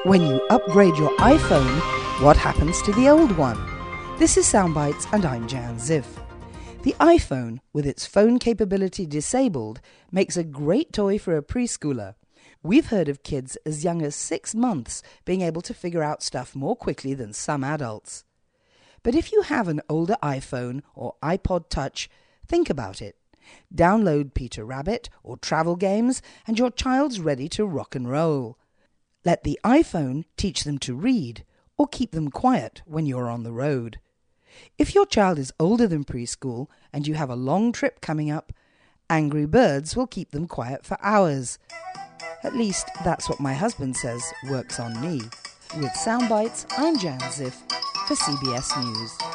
When you upgrade your iPhone, what happens to the old one? This is Soundbites and I'm Jan Ziff. The iPhone, with its phone capability disabled, makes a great toy for a preschooler. We've heard of kids as young as 6 months being able to figure out stuff more quickly than some adults. But if you have an older iPhone or iPod Touch, think about it. Download Peter Rabbit or travel games and your child's ready to rock and roll. Let the iPhone teach them to read or keep them quiet when you're on the road. If your child is older than preschool and you have a long trip coming up, Angry Birds will keep them quiet for hours. At least that's what my husband says works on me. With Soundbites, I'm Jan Ziff for CBS News.